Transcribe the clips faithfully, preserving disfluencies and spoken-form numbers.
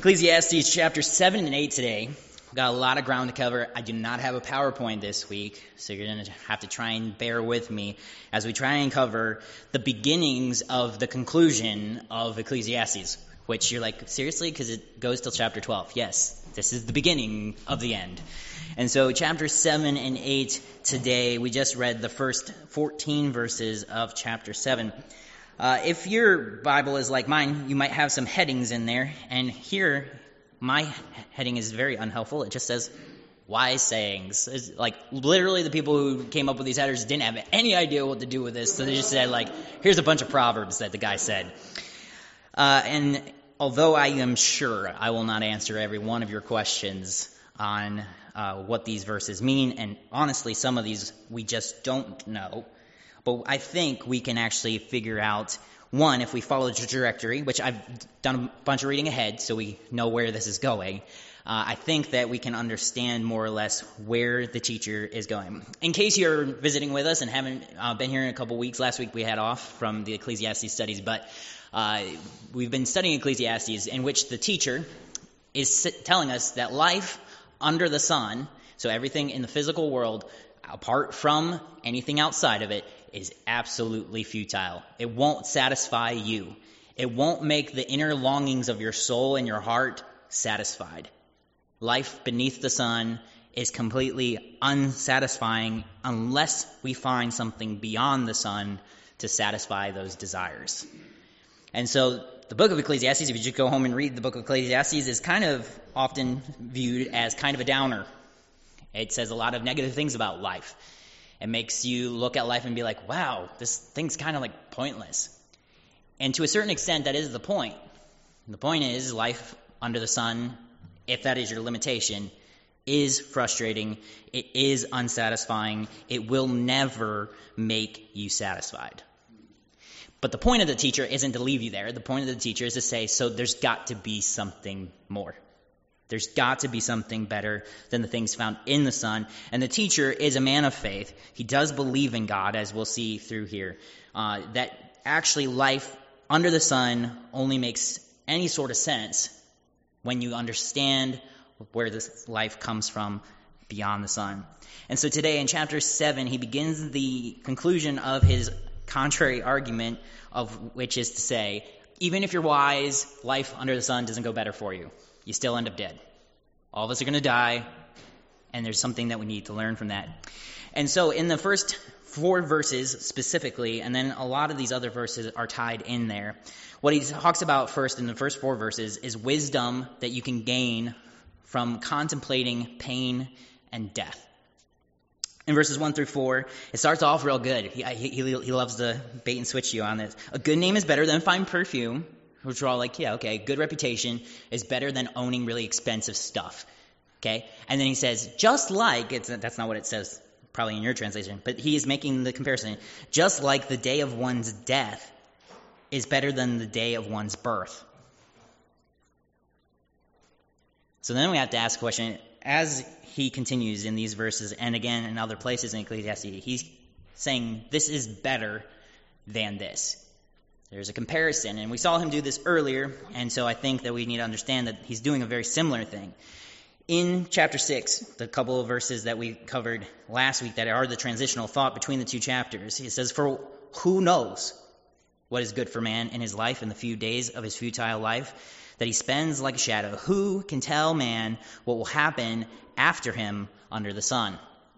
Ecclesiastes chapter seven and eight today. We've got a lot of ground to cover. I do not have a PowerPoint this week, so you're going to have to try and bear with me as we try and cover the beginnings of the conclusion of Ecclesiastes, which you're like, seriously? Because it goes till chapter twelve. Yes, this is the beginning of the end. And so chapter seven and eight today, we just read the first fourteen verses of chapter seven. Uh, if your Bible is like mine, you might have some headings in there. And here, my heading is very unhelpful. It just says, wise sayings. It's like, literally the people who came up with these headers didn't have any idea what to do with this. So they just said, like, here's a bunch of proverbs that the guy said. Uh, and although I am sure I will not answer every one of your questions on uh, what these verses mean, and honestly, some of these we just don't know, but I think we can actually figure out, one, if we follow the trajectory, which I've done a bunch of reading ahead, so we know where this is going. Uh, I think that we can understand more or less where the teacher is going. In case you're visiting with us and haven't uh, been here in a couple weeks, last week we had off from the Ecclesiastes studies, but uh, we've been studying Ecclesiastes, in which the teacher is telling us that life under the sun, so everything in the physical world, apart from anything outside of it, is absolutely futile. It won't satisfy you. It won't make the inner longings of your soul and your heart satisfied. Life beneath the sun is completely unsatisfying unless we find something beyond the sun to satisfy those desires. And so the book of Ecclesiastes, if you just go home and read the book of Ecclesiastes, is kind of often viewed as kind of a downer. It says a lot of negative things about life. It makes you look at life and be like, wow, this thing's kind of like pointless. And to a certain extent, that is the point. The point is life under the sun, if that is your limitation, is frustrating. It is unsatisfying. It will never make you satisfied. But the point of the teacher isn't to leave you there. The point of the teacher is to say, so there's got to be something more. There's got to be something better than the things found in the sun. And the teacher is a man of faith. He does believe in God, as we'll see through here. Uh, that actually life under the sun only makes any sort of sense when you understand where this life comes from beyond the sun. And so today in chapter seven, he begins the conclusion of his contrary argument, of which is to say, even if you're wise, life under the sun doesn't go better for you. You still end up dead. All of us are going to die, and there's something that we need to learn from that. And so in the first four verses specifically, and then a lot of these other verses are tied in there, what he talks about first in the first four verses is wisdom that you can gain from contemplating pain and death. In verses one through four, it starts off real good. He, he, he loves to bait and switch you on this. A good name is better than fine perfume. Which we're all like, yeah, okay, good reputation is better than owning really expensive stuff, okay? And then he says, just like, it's, that's not what it says probably in your translation, but he is making the comparison, just like the day of one's death is better than the day of one's birth. So then we have to ask a question, as he continues in these verses, and again in other places in Ecclesiastes, he's saying this is better than this. There's a comparison, and we saw him do this earlier, and so I think that we need to understand that he's doing a very similar thing. In chapter six, the couple of verses that we covered last week that are the transitional thought between the two chapters, he says, for who knows what is good for man in his life in the few days of his futile life that he spends like a shadow? Who can tell man what will happen after him under the sun?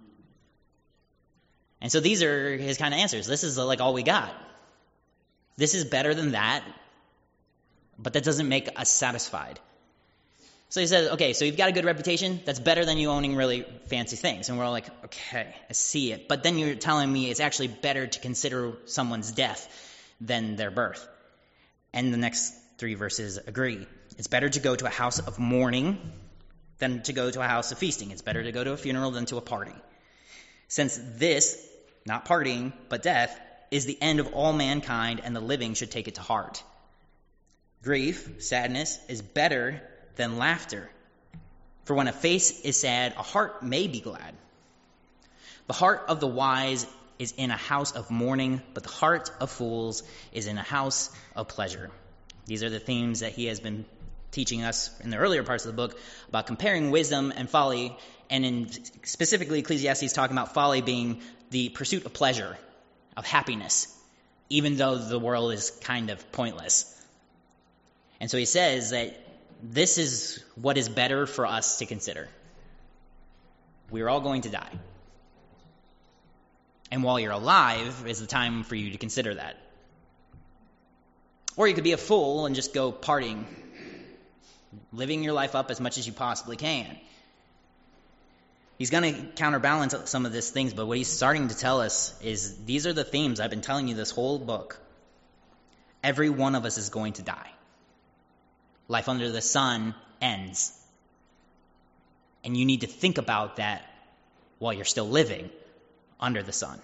And so these are his kind of answers. This is like all we got. This is better than that, but that doesn't make us satisfied. So he says, okay, so you've got a good reputation. That's better than you owning really fancy things. And we're all like, okay, I see it. But then you're telling me it's actually better to consider someone's death than their birth. And the next three verses agree. It's better to go to a house of mourning than to go to a house of feasting. It's better to go to a funeral than to a party. Since this, not partying, but death, is the end of all mankind, and the living should take it to heart. Grief, sadness, is better than laughter. For when a face is sad, a heart may be glad. The heart of the wise is in a house of mourning, but the heart of fools is in a house of pleasure. These are the themes that he has been teaching us in the earlier parts of the book about comparing wisdom and folly, and in specifically Ecclesiastes talking about folly being the pursuit of pleasure, of happiness, even though the world is kind of pointless. And so he says that this is what is better for us to consider. We're all going to die. And while you're alive is the time for you to consider that. Or you could be a fool and just go partying, living your life up as much as you possibly can. He's going to counterbalance some of these things, but what he's starting to tell us is these are the themes I've been telling you this whole book. Every one of us is going to die. Life under the sun ends. And you need to think about that while you're still living under the sun.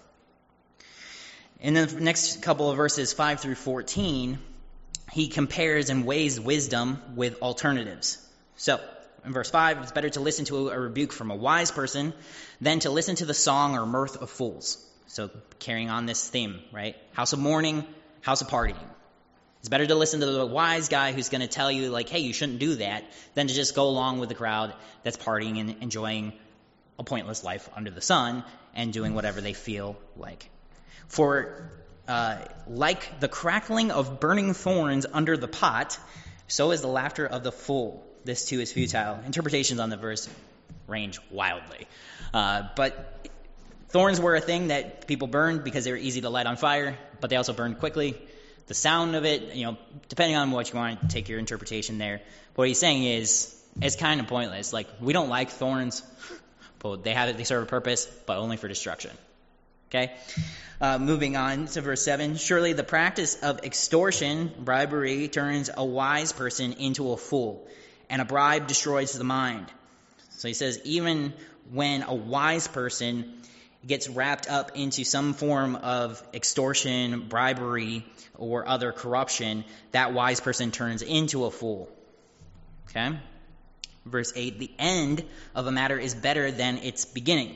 In the next couple of verses, five through fourteen, he compares and weighs wisdom with alternatives. So, in verse five, it's better to listen to a rebuke from a wise person than to listen to the song or mirth of fools. So, carrying on this theme, right? House of mourning, house of partying. It's better to listen to the wise guy who's going to tell you, like, hey, you shouldn't do that, than to just go along with the crowd that's partying and enjoying a pointless life under the sun and doing whatever they feel like. For uh, like the crackling of burning thorns under the pot, so is the laughter of the fool. This too is futile. Interpretations on the verse range wildly. Uh, but thorns were a thing that people burned because they were easy to light on fire, but they also burned quickly. The sound of it, you know, depending on what you want to take your interpretation there. What he's saying is, it's kind of pointless. Like, we don't like thorns, but they have it, they serve a purpose, but only for destruction. Okay? Uh, moving on to verse seven. Surely the practice of extortion, bribery, turns a wise person into a fool, and a bribe destroys the mind. So he says, even when a wise person gets wrapped up into some form of extortion, bribery, or other corruption, that wise person turns into a fool. Okay? Verse eight, the end of a matter is better than its beginning.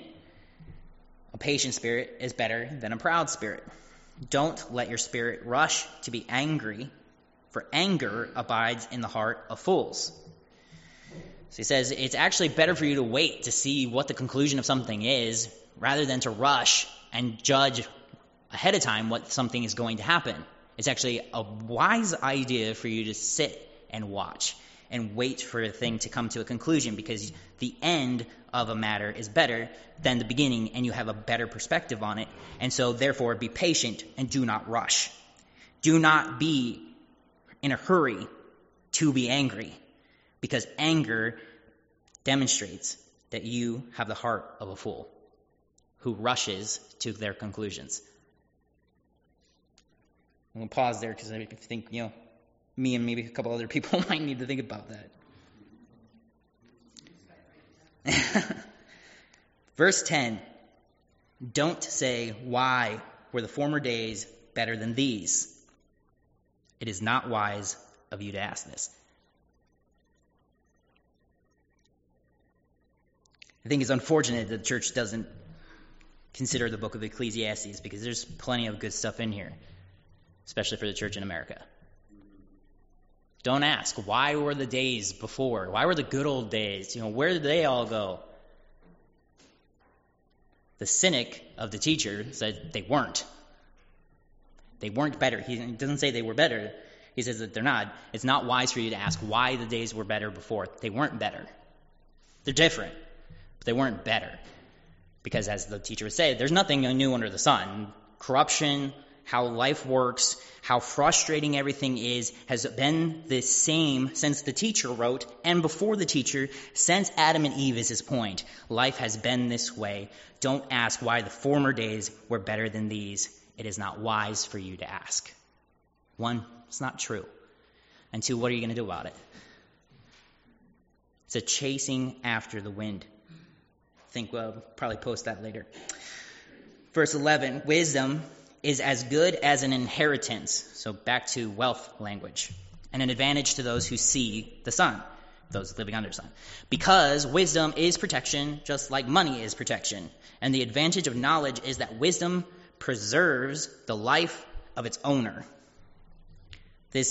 A patient spirit is better than a proud spirit. Don't let your spirit rush to be angry, for anger abides in the heart of fools. So he says it's actually better for you to wait to see what the conclusion of something is, rather than to rush and judge ahead of time what something is going to happen. It's actually a wise idea for you to sit and watch and wait for a thing to come to a conclusion, because the end of a matter is better than the beginning, and you have a better perspective on it. And so, therefore, be patient and do not rush. Do not be in a hurry to be angry, because anger demonstrates that you have the heart of a fool who rushes to their conclusions. I'm going to pause there because I think, you know, me and maybe a couple other people might need to think about that. Verse ten, don't say, why were the former days better than these? It is not wise of you to ask this. I think it's unfortunate that the church doesn't consider the book of Ecclesiastes, because there's plenty of good stuff in here, especially for the church in America. Don't ask, why were the days before? Why were the good old days? You know, where did they all go? The cynic of the teacher said they weren't. They weren't better. He doesn't say they were better. He says that they're not. It's not wise for you to ask why the days were better before. They weren't better. They're different, but they weren't better. Because as the teacher would say, there's nothing new under the sun. Corruption, how life works, how frustrating everything is, has been the same since the teacher wrote, and before the teacher, since Adam and Eve is his point. Life has been this way. Don't ask why the former days were better than these. It is not wise for you to ask. One, it's not true. And two, what are you going to do about it? It's a chasing after the wind. I think we'll probably post that later. Verse eleven, wisdom is as good as an inheritance. So back to wealth language. And an advantage to those who see the sun, those living under the sun. Because wisdom is protection, just like money is protection. And the advantage of knowledge is that wisdom preserves the life of its owner. This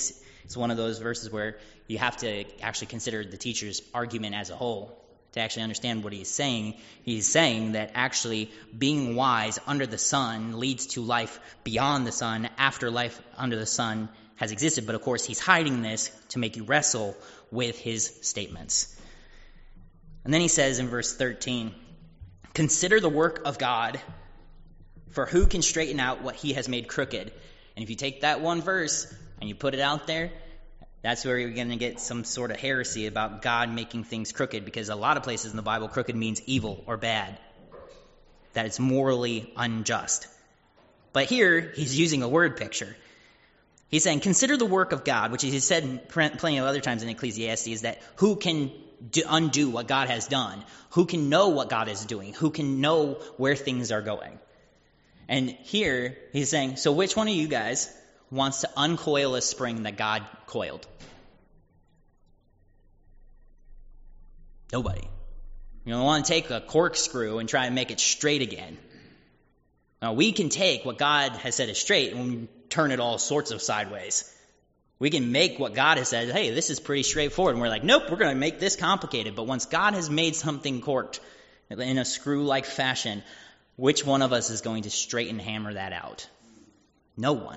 It's one of those verses where you have to actually consider the teacher's argument as a whole to actually understand what he's saying. He's saying that actually being wise under the sun leads to life beyond the sun, after life under the sun has existed. But of course, he's hiding this to make you wrestle with his statements. And then he says in verse thirteen, consider the work of God, for who can straighten out what he has made crooked? And if you take that one verse and you put it out there, that's where you're going to get some sort of heresy about God making things crooked, because a lot of places in the Bible, crooked means evil or bad, that it's morally unjust. But here, he's using a word picture. He's saying, consider the work of God, which he said plenty of other times in Ecclesiastes, is that who can do, undo what God has done? Who can know what God is doing? Who can know where things are going? And here, he's saying, so which one of you guys wants to uncoil a spring that God coiled? Nobody. You don't want to take a corkscrew and try and make it straight again. Now, we can take what God has said is straight and turn it all sorts of sideways. We can make what God has said, hey, this is pretty straightforward. And we're like, nope, we're going to make this complicated. But once God has made something corked in a screw-like fashion, which one of us is going to straighten hammer that out? No one.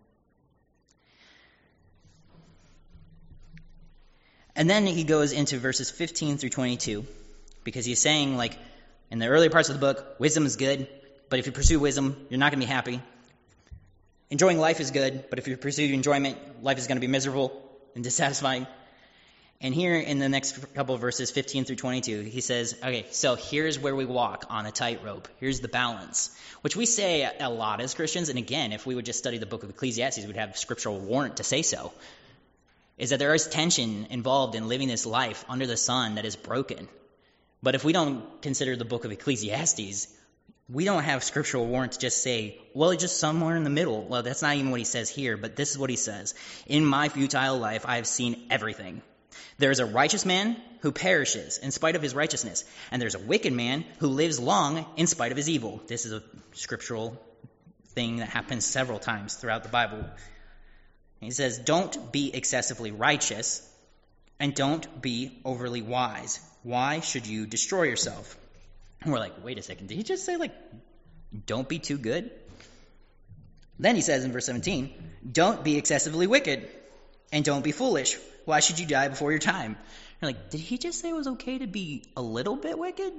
And then he goes into verses fifteen through twenty-two, because he's saying, like, in the earlier parts of the book, wisdom is good, but if you pursue wisdom, you're not going to be happy. Enjoying life is good, but if you pursue enjoyment, life is going to be miserable and dissatisfying. And here in the next couple of verses, fifteen through twenty-two, he says, okay, so here's where we walk on a tightrope. Here's the balance, which we say a lot as Christians. And again, if we would just study the book of Ecclesiastes, we'd have scriptural warrant to say so, is that there is tension involved in living this life under the sun that is broken. But if we don't consider the book of Ecclesiastes, we don't have scriptural warrant to just say, well, it's just somewhere in the middle. Well, that's not even what he says here, but this is what he says. In my futile life, I have seen everything. There is a righteous man who perishes in spite of his righteousness, and there's a wicked man who lives long in spite of his evil. This is a scriptural thing that happens several times throughout the Bible. He says, don't be excessively righteous, and don't be overly wise. Why should you destroy yourself? And we're like, wait a second, did he just say, like, don't be too good? Then he says in verse seventeen, don't be excessively wicked, and don't be foolish. Why should you die before your time? You're like, did he just say it was okay to be a little bit wicked?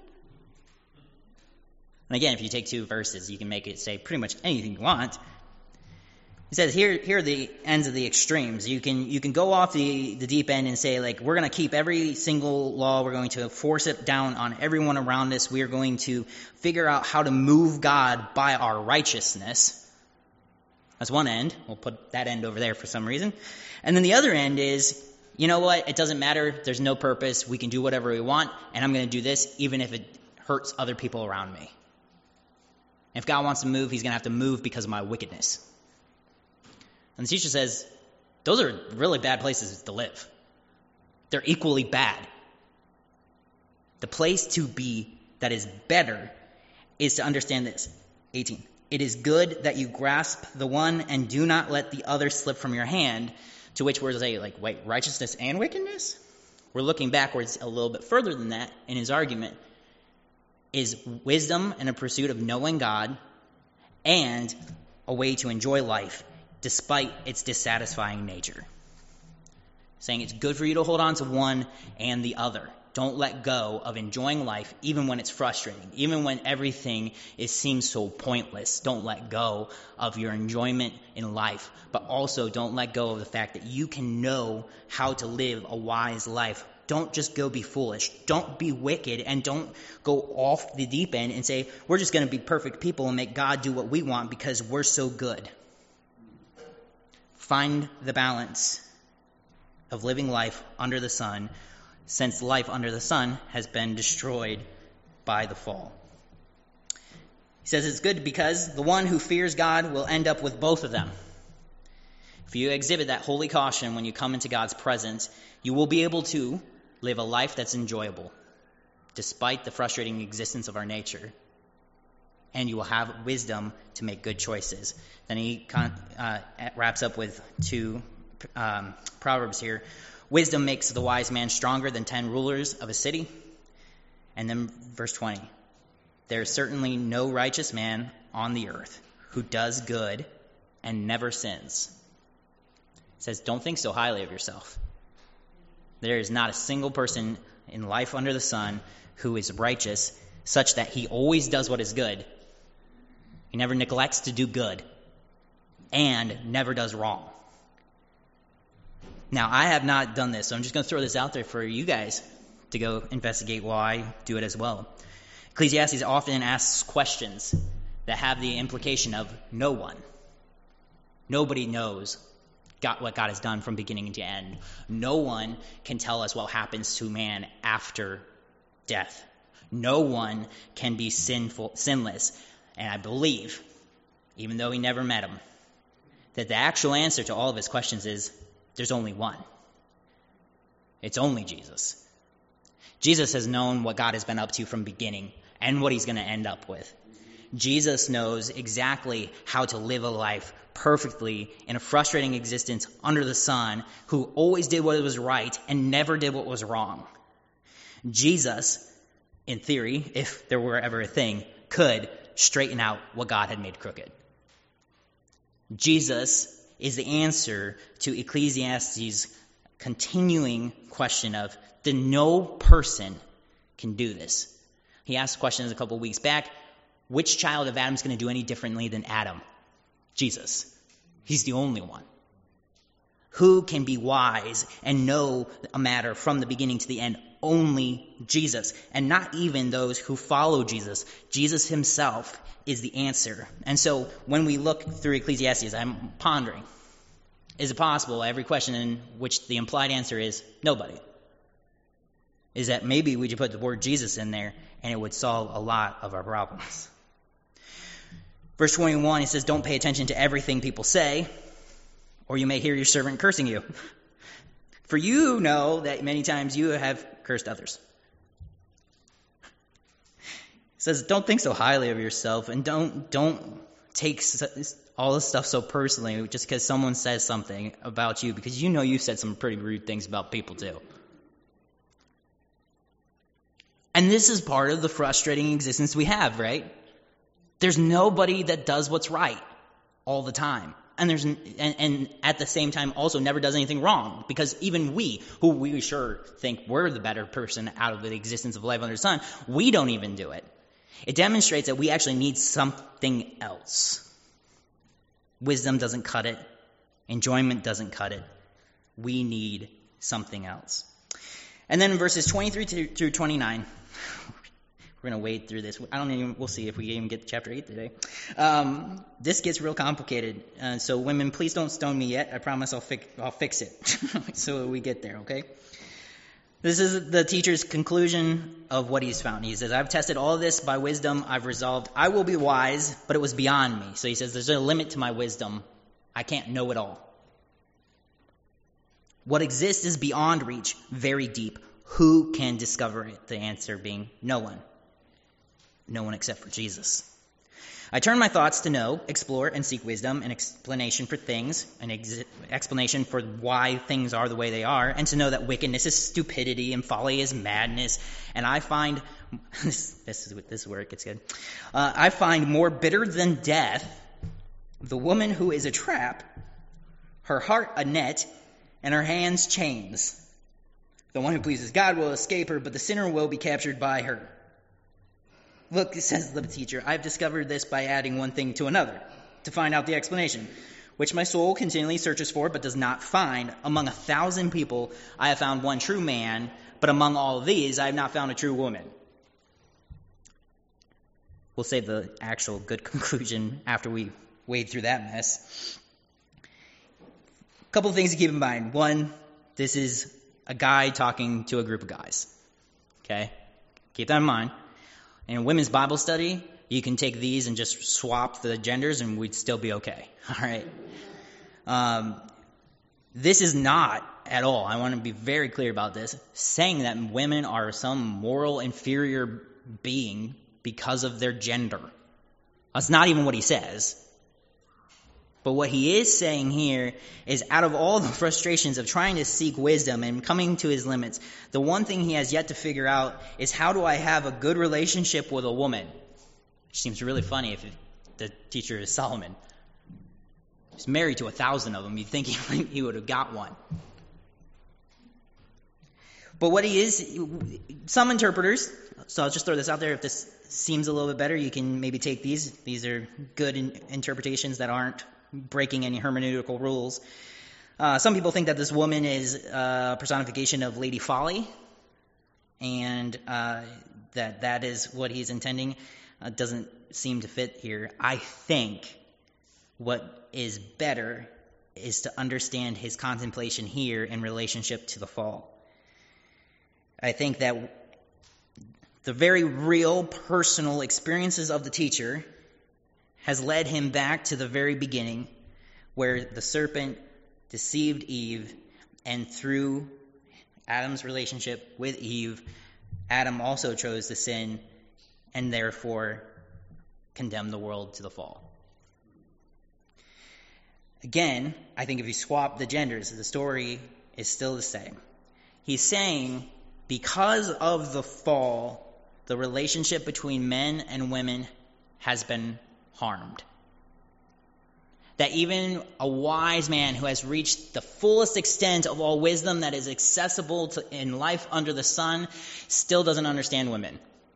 And again, if you take two verses, you can make it say pretty much anything you want. He says, here, here are the ends of the extremes. You can you can go off the, the deep end and say, like, we're going to keep every single law. We're going to force it down on everyone around us. We are going to figure out how to move God by our righteousness. That's one end. We'll put that end over there for some reason. And then the other end is, you know what? It doesn't matter. There's no purpose. We can do whatever we want, and I'm going to do this even if it hurts other people around me. If God wants to move, he's going to have to move because of my wickedness. And the teacher says, those are really bad places to live. They're equally bad. The place to be that is better is to understand this. eighteen. It is good that you grasp the one and do not let the other slip from your hand, to which we're saying, like, wait, righteousness and wickedness? We're looking backwards a little bit further than that in his argument. Is wisdom and a pursuit of knowing God and a way to enjoy life despite its dissatisfying nature. Saying it's good for you to hold on to one and the other. Don't let go of enjoying life even when it's frustrating, even when everything is, seems so pointless. Don't let go of your enjoyment in life, but also don't let go of the fact that you can know how to live a wise life. Don't just go be foolish. Don't be wicked, and don't go off the deep end and say, we're just going to be perfect people and make God do what we want because we're so good. Find the balance of living life under the sun, since life under the sun has been destroyed by the fall. He says it's good because the one who fears God will end up with both of them. If you exhibit that holy caution when you come into God's presence, you will be able to live a life that's enjoyable, despite the frustrating existence of our nature. And you will have wisdom to make good choices. Then he uh, wraps up with two um, Proverbs here. Wisdom makes the wise man stronger than ten rulers of a city. And then verse twenty. There is certainly no righteous man on the earth who does good and never sins. It says, don't think so highly of yourself. There is not a single person in life under the sun who is righteous, such that he always does what is good. He never neglects to do good and never does wrong. Now, I have not done this, so I'm just going to throw this out there for you guys to go investigate while I do it as well. Ecclesiastes often asks questions that have the implication of no one. Nobody knows God, what God has done from beginning to end. No one can tell us what happens to man after death. No one can be sinful, sinless. And I believe, even though he never met him, that the actual answer to all of his questions is there's only one. It's only Jesus. Jesus has known what God has been up to from beginning and what he's going to end up with. Jesus knows exactly how to live a life perfectly in a frustrating existence under the sun, who always did what was right and never did what was wrong. Jesus, in theory, if there were ever a thing, could straighten out what God had made crooked. Jesus is the answer to Ecclesiastes' continuing question of, the no person can do this. He asked questions a couple weeks back. Which child of Adam is going to do any differently than Adam? Jesus. He's the only one. Who can be wise and know a matter from the beginning to the end? Only Jesus. And not even those who follow Jesus. Jesus himself is the answer. And so when we look through Ecclesiastes, I'm pondering, is it possible every question in which the implied answer is nobody? Is that maybe we should put the word Jesus in there and it would solve a lot of our problems. Verse twenty-one, he says, don't pay attention to everything people say, or you may hear your servant cursing you. For you know that many times you have cursed others. He says, don't think so highly of yourself, and don't don't take all this stuff so personally just because someone says something about you, because you know you've said some pretty rude things about people too. And this is part of the frustrating existence we have, right? There's nobody that does what's right all the time. And there's and, and at the same time also never does anything wrong. Because even we, who we sure think we're the better person out of the existence of life under the sun, we don't even do it. It demonstrates that we actually need something else. Wisdom doesn't cut it. Enjoyment doesn't cut it. We need something else. And then in verses twenty-three through twenty-nine, we're going to wade through this. I don't even, we'll see if we even get to chapter eight today. Um, this gets real complicated. Uh, so women, please don't stone me yet. I promise I'll, fi- I'll fix it so we get there, okay? This is the teacher's conclusion of what he's found. He says, I've tested all of this by wisdom. I've resolved I will be wise, but it was beyond me. So he says, there's a limit to my wisdom. I can't know it all. What exists is beyond reach, very deep. Who can discover it? The answer being no one. No one except for Jesus. I turn my thoughts to know, explore, and seek wisdom, an explanation for things, an ex- explanation for why things are the way they are, and to know that wickedness is stupidity and folly is madness. And I find, this, this, is, this is where it gets good, uh, I find more bitter than death the woman who is a trap, her heart a net, and her hands chains. The one who pleases God will escape her, but the sinner will be captured by her. Look, says the teacher, I've discovered this by adding one thing to another, to find out the explanation, which my soul continually searches for, but does not find. Among a thousand people, I have found one true man, but among all of these, I have not found a true woman. We'll save the actual good conclusion after we wade through that mess. A couple of things to keep in mind. One, this is a guy talking to a group of guys. Okay? Keep that in mind. In women's Bible study, you can take these and just swap the genders and we'd still be okay. All right? Um, this is not at all, I want to be very clear about this, saying that women are some moral inferior being because of their gender. That's not even what he says. But what he is saying here is, out of all the frustrations of trying to seek wisdom and coming to his limits, the one thing he has yet to figure out is, how do I have a good relationship with a woman? Which seems really funny if the teacher is Solomon. He's married to a thousand of them. You'd think he, he would have got one. But what he is, some interpreters, so I'll just throw this out there. If this seems a little bit better, you can maybe take these. These are good in, interpretations that aren't breaking any hermeneutical rules. Uh, some people think that this woman is a personification of Lady Folly, and uh, that that is what he's intending. Uh, doesn't seem to fit here. I think what is better is to understand his contemplation here in relationship to the fall. I think that the very real personal experiences of the teacher has led him back to the very beginning, where the serpent deceived Eve, and through Adam's relationship with Eve, Adam also chose to sin and therefore condemned the world to the fall. Again, I think if you swap the genders, the story is still the same. He's saying, because of the fall, the relationship between men and women has been harmed. That even a wise man who has reached the fullest extent of all wisdom that is accessible to, in life under the sun, still doesn't understand women.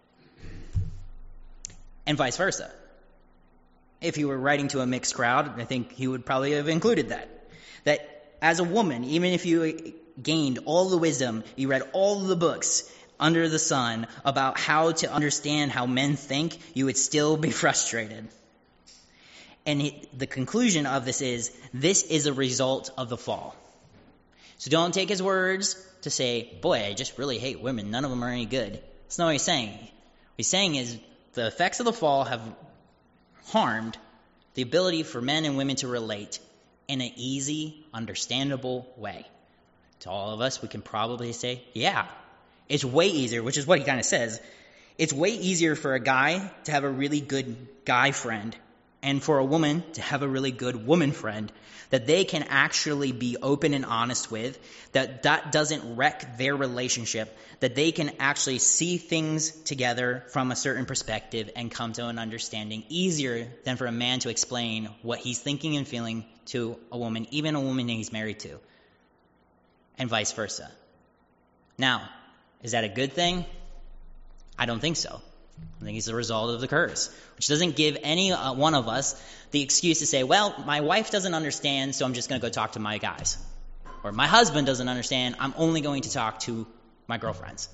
And vice versa. If he were writing to a mixed crowd, I think he would probably have included that. That as a woman, even if you gained all the wisdom, you read all the books under the sun about how to understand how men think, you would still be frustrated. And he, the conclusion of this is, this is a result of the fall. So don't take his words to say, boy, I just really hate women. None of them are any good. That's not what he's saying. What he's saying is, the effects of the fall have harmed the ability for men and women to relate in an easy, understandable way. To all of us, we can probably say, yeah, it's way easier, which is what he kind of says. It's way easier for a guy to have a really good guy friend and for a woman to have a really good woman friend that they can actually be open and honest with, that that doesn't wreck their relationship, that they can actually see things together from a certain perspective and come to an understanding easier than for a man to explain what he's thinking and feeling to a woman, even a woman he's married to, and vice versa. Now, is that a good thing? I don't think so. I think it's a result of the curse, which doesn't give any uh, one of us the excuse to say, well, my wife doesn't understand, so I'm just going to go talk to my guys. Or my husband doesn't understand, I'm only going to talk to my girlfriends.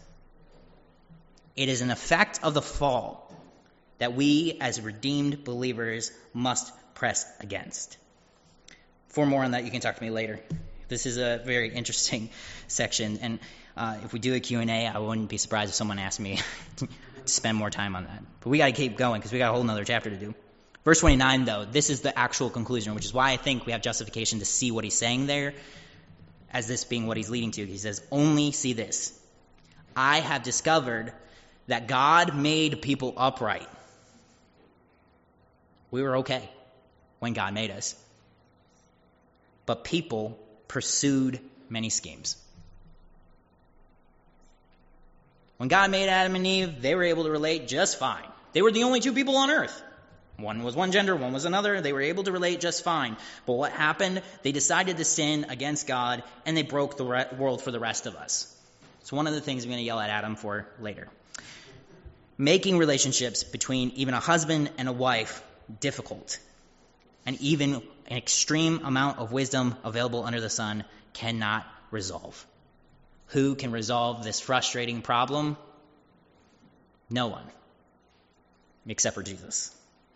It is an effect of the fall that we as redeemed believers must press against. For more on that, you can talk to me later. This is a very interesting section, and uh, if we do a Q and A, I wouldn't be surprised if someone asked me to spend more time on that. But we got to keep going because we got a whole other chapter to do. Verse twenty-nine, though, this is the actual conclusion, which is why I think we have justification to see what he's saying there as this being what he's leading to. He says, only see this. I have discovered that God made people upright. We were okay when God made us. But people pursued many schemes. When God made Adam and Eve, they were able to relate just fine. They were the only two people on earth. One was one gender, one was another. They were able to relate just fine. But what happened? They decided to sin against God, and they broke the re- world for the rest of us. It's one of the things I'm going to yell at Adam for later. Making relationships between even a husband and a wife difficult, and even an extreme amount of wisdom available under the sun cannot resolve. Who can resolve this frustrating problem? No one, except for Jesus.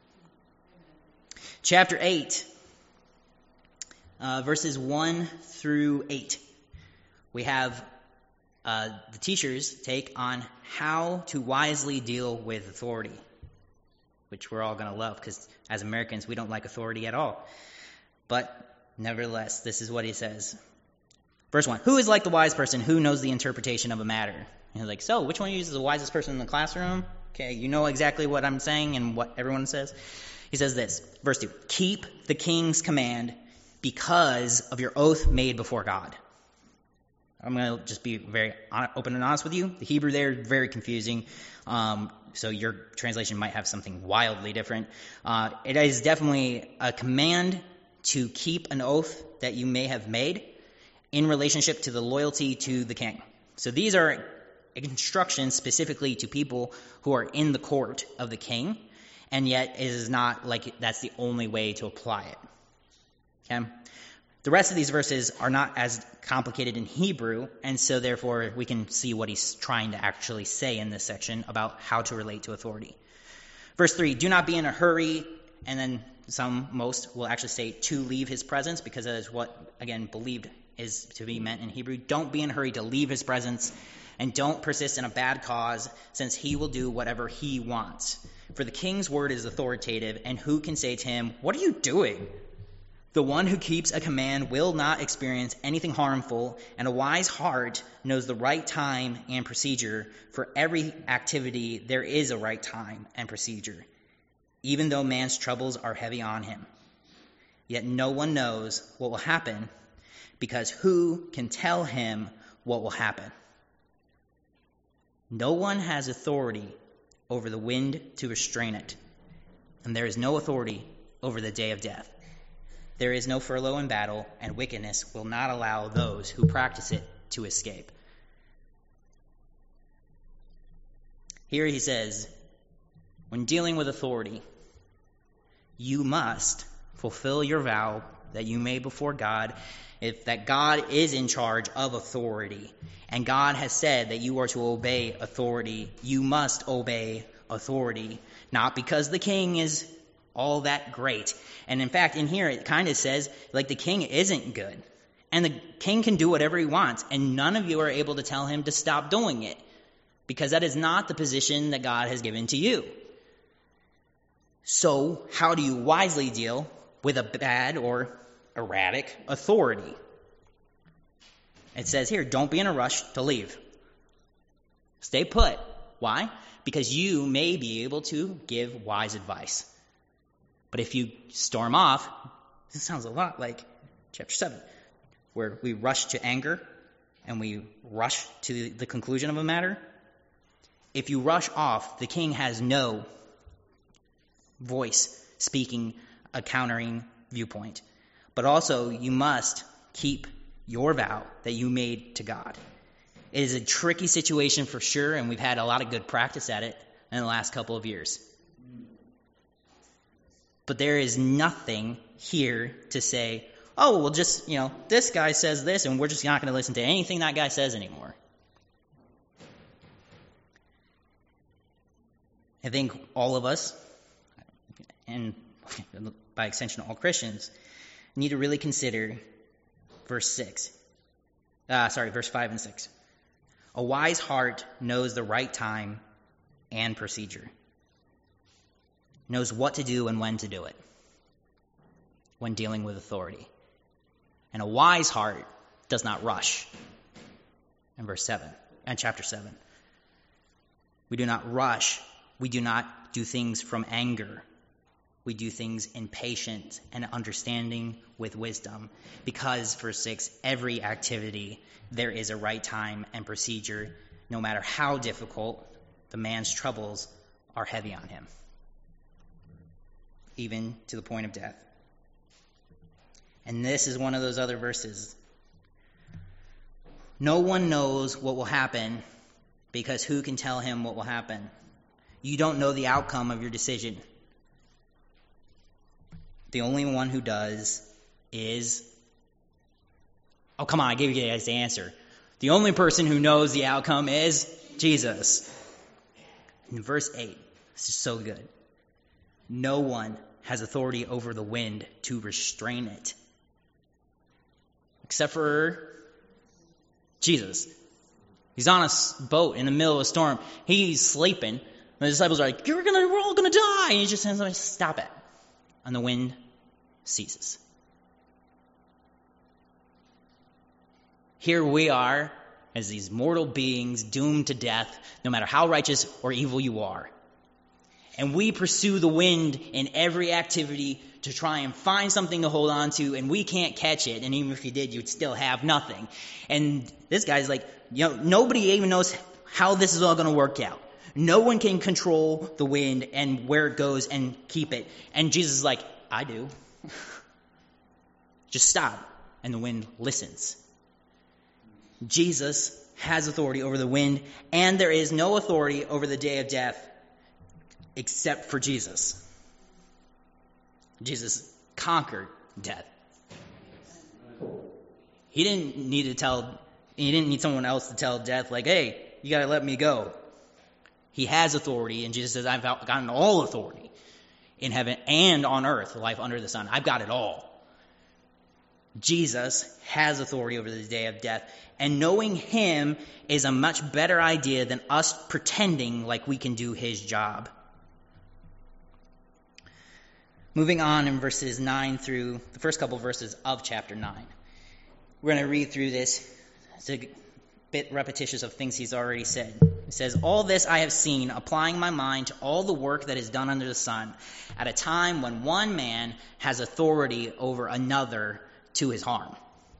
Chapter eight, uh, verses one through eight. We have uh, the teacher's take on how to wisely deal with authority, which we're all going to love because as Americans, we don't like authority at all. But nevertheless, this is what he says. Verse one, who is like the wise person who knows the interpretation of a matter? And he's like, so which one of you is the wisest person in the classroom? Okay, you know exactly what I'm saying and what everyone says. He says this, verse two, keep the king's command because of your oath made before God. I'm going to just be very open and honest with you. The Hebrew there is very confusing, um, so your translation might have something wildly different. Uh, it is definitely a command to keep an oath that you may have made in relationship to the loyalty to the king. So these are instructions specifically to people who are in the court of the king, and yet it is not like that's the only way to apply it. Okay? The rest of these verses are not as complicated in Hebrew, and so therefore we can see what he's trying to actually say in this section about how to relate to authority. Verse three, do not be in a hurry, and then some, most, will actually say to leave his presence, because that is what, again, believed is to be meant in Hebrew. Don't be in a hurry to leave his presence, and don't persist in a bad cause, since he will do whatever he wants. For the king's word is authoritative, and who can say to him, what are you doing? The one who keeps a command will not experience anything harmful, and a wise heart knows the right time and procedure. For every activity there is a right time and procedure, even though man's troubles are heavy on him. Yet no one knows what will happen, because who can tell him what will happen? No one has authority over the wind to restrain it, and there is no authority over the day of death. There is no furlough in battle, and wickedness will not allow those who practice it to escape. Here he says, when dealing with authority, you must fulfill your vow that you made before God, if that God is in charge of authority, and God has said that you are to obey authority. You must obey authority, not because the king is all that great. And in fact, in here, it kind of says, like, the king isn't good. And the king can do whatever he wants, and none of you are able to tell him to stop doing it, because that is not the position that God has given to you. So, how do you wisely deal with a bad or erratic authority? It says here, don't be in a rush to leave. Stay put. Why? Because you may be able to give wise advice. But if you storm off, this sounds a lot like chapter seven, where we rush to anger and we rush to the conclusion of a matter. If you rush off, the king has no voice speaking a countering viewpoint. But also, you must keep your vow that you made to God. It is a tricky situation for sure, and we've had a lot of good practice at it in the last couple of years. But there is nothing here to say, oh, well, just, you know, this guy says this, and we're just not going to listen to anything that guy says anymore. I think all of us, and by extension all Christians, need to really consider verse six. Uh, sorry, verse five and six. A wise heart knows the right time and procedure. Knows what to do and when to do it when dealing with authority. And a wise heart does not rush. In verse seven, and chapter seven. We do not rush. We do not do things from anger. We do things in patience and understanding with wisdom. Because, verse six, every activity there is a right time and procedure. No matter how difficult, the man's troubles are heavy on him, even to the point of death. And this is one of those other verses. No one knows what will happen, because who can tell him what will happen? You don't know the outcome of your decision. The only one who does is... Oh, come on, I gave you guys the answer. The only person who knows the outcome is Jesus. In verse eight, this is so good. No one has authority over the wind to restrain it, except for Jesus. He's on a boat in the middle of a storm. He's sleeping. The disciples are like, You're gonna, we're all going to die. And he just says, stop it. And the wind ceases. Here we are as these mortal beings doomed to death, no matter how righteous or evil you are. And we pursue the wind in every activity to try and find something to hold on to, and we can't catch it. And even if you did, you'd still have nothing. And this guy's like, you know, nobody even knows how this is all going to work out. No one can control the wind and where it goes and keep it. And Jesus is like, I do. Just stop. And the wind listens. Jesus has authority over the wind, and there is no authority over the day of death except for Jesus. Jesus conquered death. He didn't need to tell, he didn't need someone else to tell death, like, hey, you got to let me go. He has authority, and Jesus says, I've gotten all authority in heaven and on earth, life under the sun. I've got it all. Jesus has authority over the day of death, and knowing him is a much better idea than us pretending like we can do his job. Moving on in verses nine through the first couple verses of chapter nine. We're going to read through this. It's a bit repetitious of things he's already said. It says, all this I have seen, applying my mind to all the work that is done under the sun, at a time when one man has authority over another to his harm.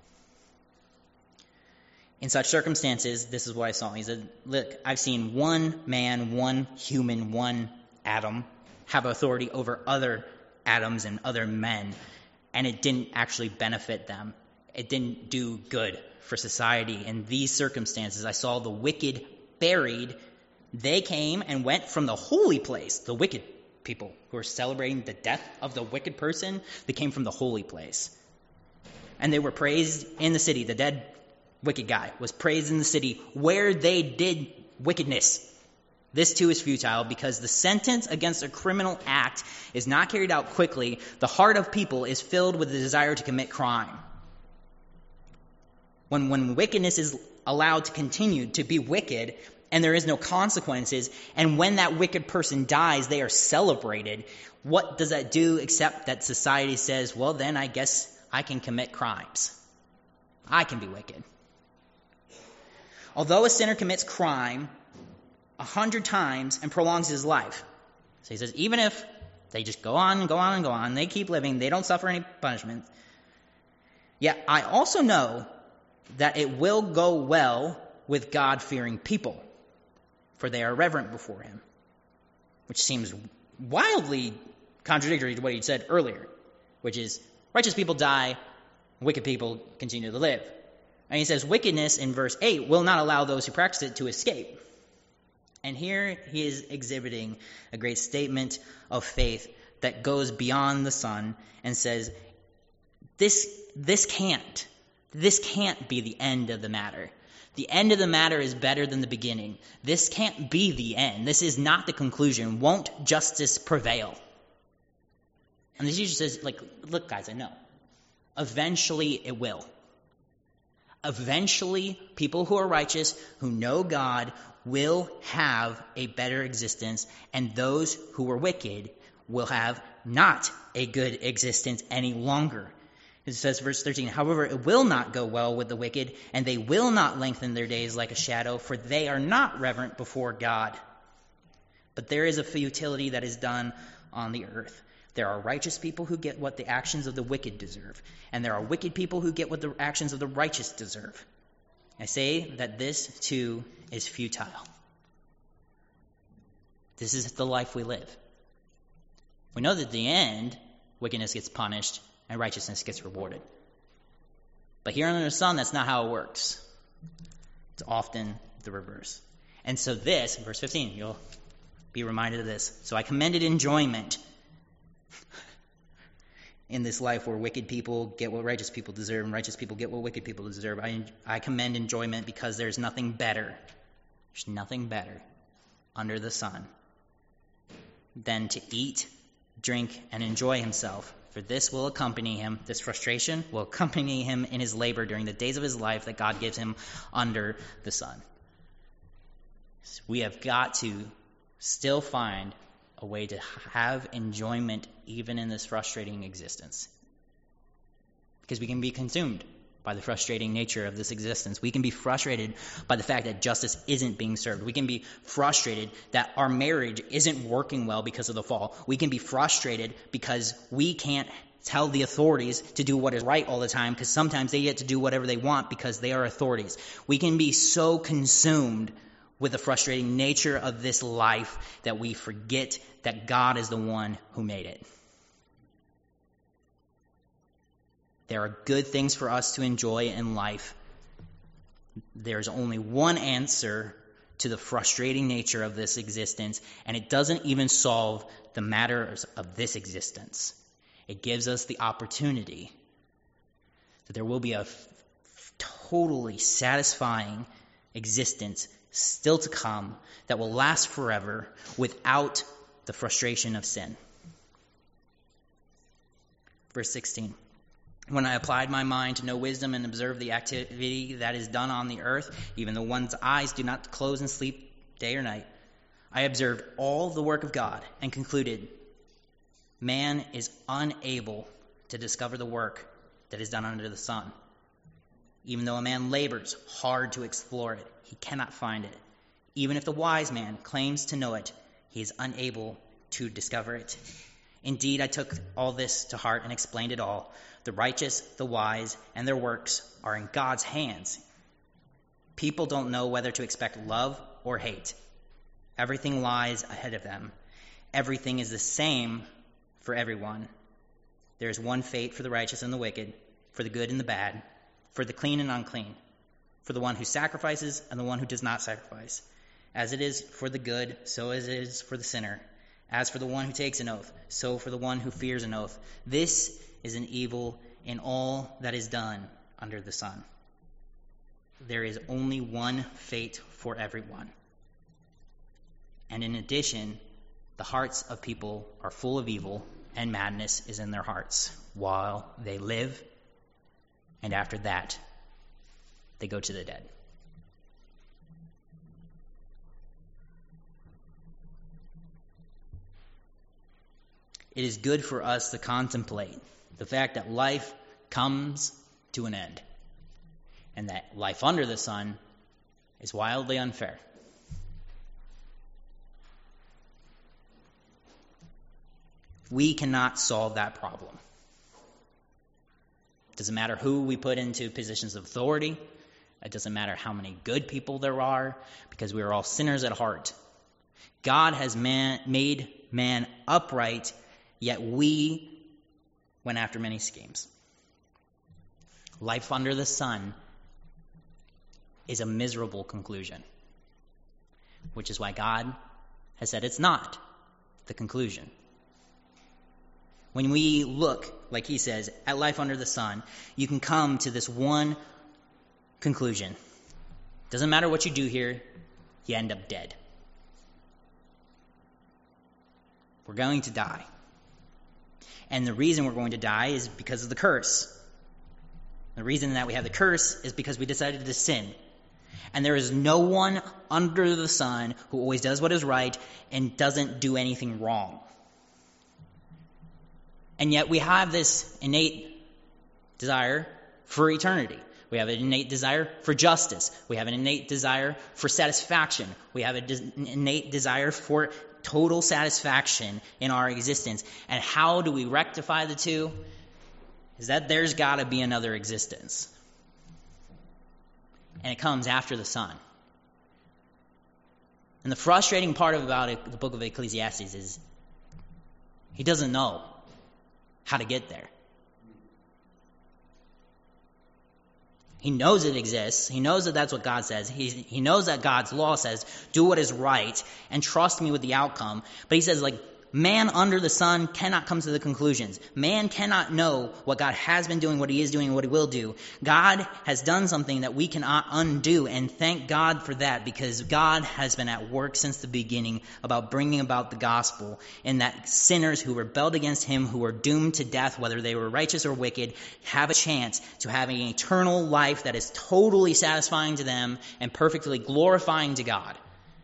In such circumstances, this is what I saw. He said, look, I've seen one man, one human, one atom have authority over other atoms and other men, and it didn't actually benefit them. It didn't do good for society. In these circumstances, I saw the wicked buried. They came and went from the holy place. The wicked people who are celebrating the death of the wicked person, they came from the holy place. And they were praised in the city. The dead wicked guy was praised in the city where they did wickedness. This too is futile, because the sentence against a criminal act is not carried out quickly. The heart of people is filled with the desire to commit crime. When, when wickedness is allowed to continue to be wicked and there is no consequences, and when that wicked person dies, they are celebrated, what does that do except that society says, well, then I guess I can commit crimes. I can be wicked. Although a sinner commits crime a hundred times and prolongs his life. So he says, even if they just go on and go on and go on, they keep living, they don't suffer any punishment. Yet I also know that it will go well with God-fearing people, for they are reverent before him. Which seems wildly contradictory to what he said earlier, which is righteous people die, wicked people continue to live. And he says wickedness in verse eight will not allow those who practice it to escape. And here he is exhibiting a great statement of faith that goes beyond the sun and says, this, this can't, this can't be the end of the matter. The end of the matter is better than the beginning. This can't be the end. This is not the conclusion. Won't justice prevail? And the teacher says, like, look, guys, I know. Eventually it will. Eventually, people who are righteous, who know God, will have a better existence, and those who are wicked will have not a good existence any longer. It says, verse thirteen, however, it will not go well with the wicked, and they will not lengthen their days like a shadow, for they are not reverent before God. But there is a futility that is done on the earth. There are righteous people who get what the actions of the wicked deserve, and there are wicked people who get what the actions of the righteous deserve. I say that this, too, is futile. This is the life we live. We know that at the end, wickedness gets punished and righteousness gets rewarded. But here under the sun, that's not how it works. It's often the reverse. And so this, verse fifteen, you'll be reminded of this. So I commended enjoyment in this life where wicked people get what righteous people deserve and righteous people get what wicked people deserve. I, I commend enjoyment because there's nothing better. There's nothing better under the sun than to eat, drink, and enjoy himself. For this will accompany him, this frustration will accompany him in his labor during the days of his life that God gives him under the sun. So we have got to still find a way to have enjoyment even in this frustrating existence. Because we can be consumed by the frustrating nature of this existence. We can be frustrated by the fact that justice isn't being served. We can be frustrated that our marriage isn't working well because of the fall. We can be frustrated because we can't tell the authorities to do what is right all the time, because sometimes they get to do whatever they want because they are authorities. We can be so consumed with the frustrating nature of this life that we forget that God is the one who made it. There are good things for us to enjoy in life. There's only one answer to the frustrating nature of this existence, and it doesn't even solve the matters of this existence. It gives us the opportunity that there will be a f- totally satisfying existence still to come that will last forever without the frustration of sin. Verse sixteen. When I applied my mind to know wisdom and observed the activity that is done on the earth, even though one's eyes do not close and sleep day or night, I observed all the work of God and concluded, man is unable to discover the work that is done under the sun. Even though a man labors hard to explore it, he cannot find it. Even if the wise man claims to know it, he is unable to discover it. Indeed, I took all this to heart and explained it all. The righteous, the wise, and their works are in God's hands. People don't know whether to expect love or hate. Everything lies ahead of them. Everything is the same for everyone. There is one fate for the righteous and the wicked, for the good and the bad, for the clean and unclean, for the one who sacrifices and the one who does not sacrifice. As it is for the good, so as it is for the sinner. As for the one who takes an oath, so for the one who fears an oath. This is an evil in all that is done under the sun. There is only one fate for everyone. And in addition, the hearts of people are full of evil, and madness is in their hearts while they live, and after that, they go to the dead. It is good for us to contemplate the fact that life comes to an end, and that life under the sun is wildly unfair. We cannot solve that problem. It doesn't matter who we put into positions of authority. It doesn't matter how many good people there are, because we are all sinners at heart. God has man, made man upright, yet we went after many schemes. Life under the sun is a miserable conclusion, which is why God has said it's not the conclusion. When we look, like he says, at life under the sun, you can come to this one conclusion. Doesn't matter what you do here, you end up dead. We're going to die. And the reason we're going to die is because of the curse. The reason that we have the curse is because we decided to sin. And there is no one under the sun who always does what is right and doesn't do anything wrong. And yet we have this innate desire for eternity. We have an innate desire for justice. We have an innate desire for satisfaction. We have an innate desire for total satisfaction in our existence. And how do we rectify the two? Is that there's got to be another existence. And it comes after the sun. And the frustrating part about it, the book of Ecclesiastes is he doesn't know how to get there. He knows it exists. He knows that that's what God says. He, he knows that God's law says, do what is right and trust me with the outcome. But he says, like, man under the sun cannot come to the conclusions. Man cannot know what God has been doing, what he is doing, and what he will do. God has done something that we cannot undo, and thank God for that, because God has been at work since the beginning about bringing about the gospel, and that sinners who rebelled against him, who were doomed to death, whether they were righteous or wicked, have a chance to have an eternal life that is totally satisfying to them and perfectly glorifying to God.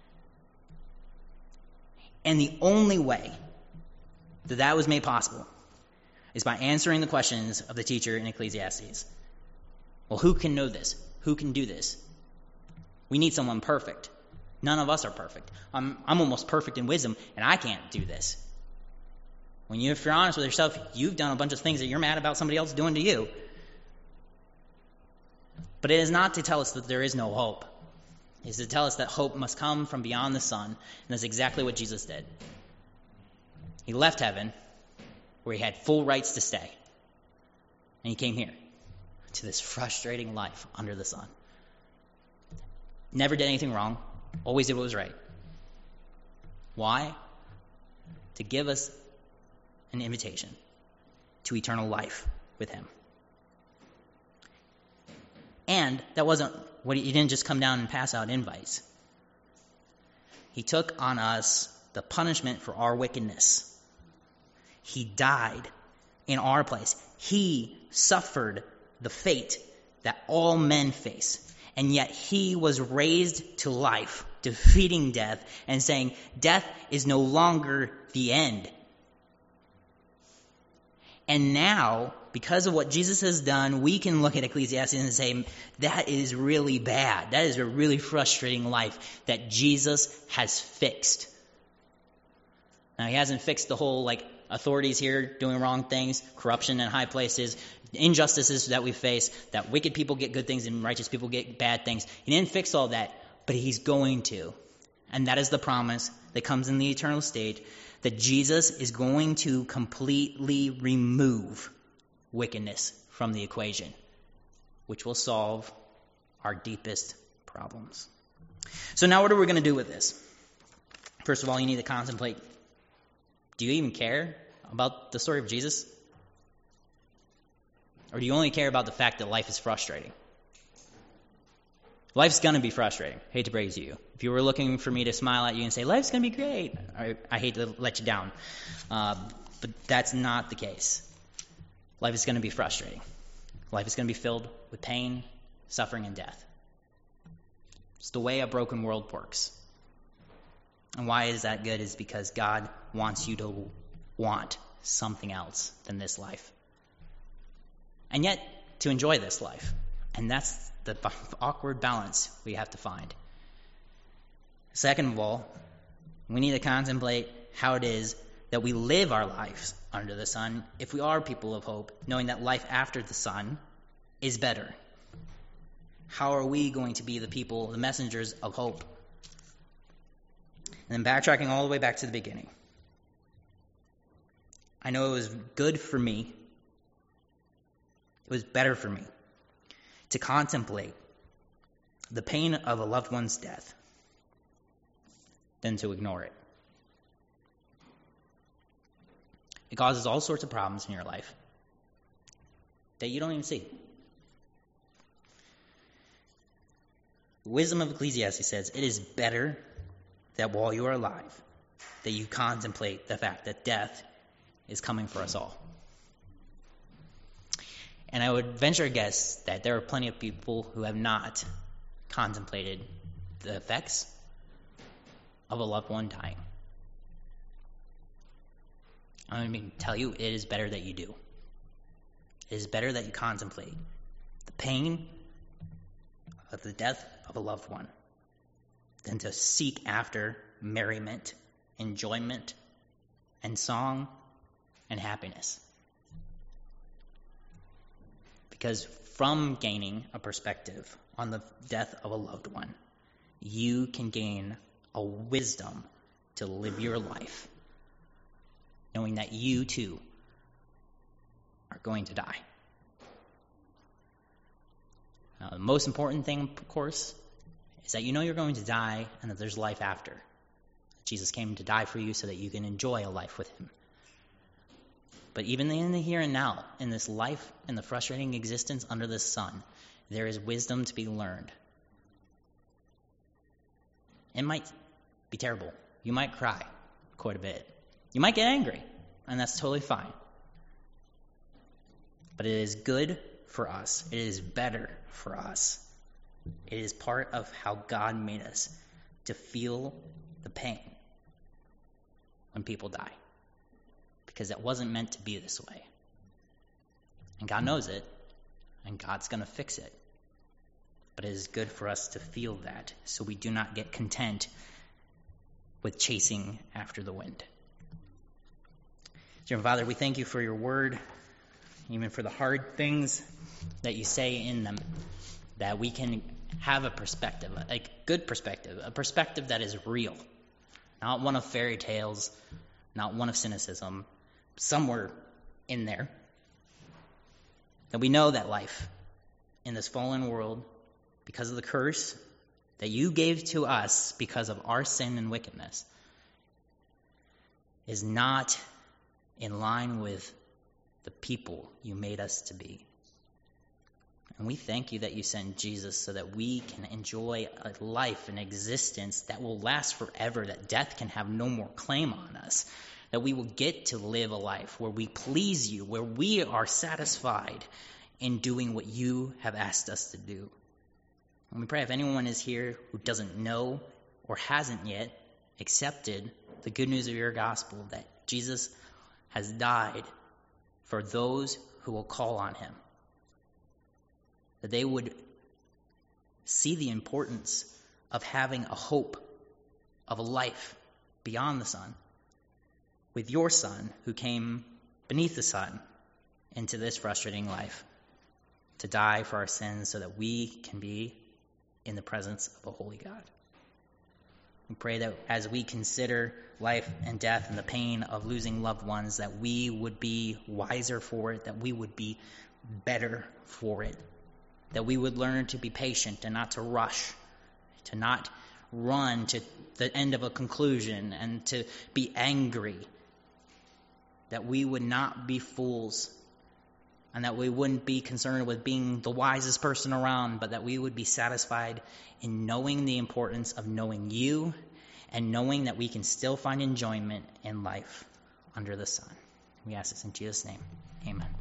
And the only way that that was made possible is by answering the questions of the teacher in Ecclesiastes. Well, who can know this? Who can do this? We need someone perfect. None of us are perfect. I'm, I'm almost perfect in wisdom, and I can't do this. When you, if you're honest with yourself, you've done a bunch of things that you're mad about somebody else doing to you. But it is not to tell us that there is no hope. It is to tell us that hope must come from beyond the sun, and that's exactly what Jesus did. He left heaven, where he had full rights to stay, and he came here to this frustrating life under the sun. Never did anything wrong, always did what was right. Why? To give us an invitation to eternal life with him. And that wasn't what he, he didn't just come down and pass out invites. He took on us the punishment for our wickedness. He died in our place. He suffered the fate that all men face. And yet he was raised to life, defeating death and saying, death is no longer the end. And now, because of what Jesus has done, we can look at Ecclesiastes and say, that is really bad. That is a really frustrating life that Jesus has fixed. Now, he hasn't fixed the whole, like, authorities here doing wrong things, corruption in high places, injustices that we face, that wicked people get good things and righteous people get bad things. He didn't fix all that, but he's going to. And that is the promise that comes in the eternal state, that Jesus is going to completely remove wickedness from the equation, which will solve our deepest problems. So now what are we going to do with this? First of all, you need to contemplate, do you even care about the story of Jesus? Or do you only care about the fact that life is frustrating? Life's going to be frustrating. I hate to break it to you. If you were looking for me to smile at you and say, life's going to be great, I, I hate to let you down. Uh, but that's not the case. Life is going to be frustrating. Life is going to be filled with pain, suffering, and death. It's the way a broken world works. And why is that good? Is because God wants you to want something else than this life. And yet, to enjoy this life. And that's the awkward balance we have to find. Second of all, we need to contemplate how it is that we live our lives under the sun if we are people of hope, knowing that life after the sun is better. How are we going to be the people, the messengers of hope? And then backtracking all the way back to the beginning. I know it was good for me. It was better for me to contemplate the pain of a loved one's death than to ignore it. It causes all sorts of problems in your life that you don't even see. The wisdom of Ecclesiastes says it is better that while you are alive, that you contemplate the fact that death is coming for us all. And I would venture a guess that there are plenty of people who have not contemplated the effects of a loved one dying. I mean, tell you, it is better that you do. It is better that you contemplate the pain of the death of a loved one than to seek after merriment, enjoyment, and song, and happiness. Because from gaining a perspective on the death of a loved one, you can gain a wisdom to live your life, knowing that you too are going to die. Now, the most important thing, of course, is that you know you're going to die and that there's life after. Jesus came to die for you so that you can enjoy a life with him. But even in the here and now, in this life and the frustrating existence under the sun, there is wisdom to be learned. It might be terrible. You might cry quite a bit. You might get angry, and that's totally fine. But it is good for us. It is better for us. It is part of how God made us to feel the pain when people die. Because it wasn't meant to be this way. And God knows it, and God's going to fix it. But it is good for us to feel that, so we do not get content with chasing after the wind. Dear Father, we thank you for your word, even for the hard things that you say in them, that we can have a perspective, a good perspective, a perspective that is real, not one of fairy tales, not one of cynicism, somewhere in there. That we know that life in this fallen world, because of the curse that you gave to us because of our sin and wickedness, is not in line with the people you made us to be. And we thank you that you sent Jesus so that we can enjoy a life, an existence that will last forever, that death can have no more claim on us, that we will get to live a life where we please you, where we are satisfied in doing what you have asked us to do. And we pray if anyone is here who doesn't know or hasn't yet accepted the good news of your gospel, that Jesus has died for those who will call on him, that they would see the importance of having a hope of a life beyond the sun, with your Son who came beneath the sun into this frustrating life to die for our sins so that we can be in the presence of a holy God. We pray that as we consider life and death and the pain of losing loved ones, that we would be wiser for it, that we would be better for it, that we would learn to be patient and not to rush, to not run to the end of a conclusion and to be angry, that we would not be fools, and that we wouldn't be concerned with being the wisest person around, but that we would be satisfied in knowing the importance of knowing you and knowing that we can still find enjoyment in life under the sun. We ask this in Jesus' name. Amen.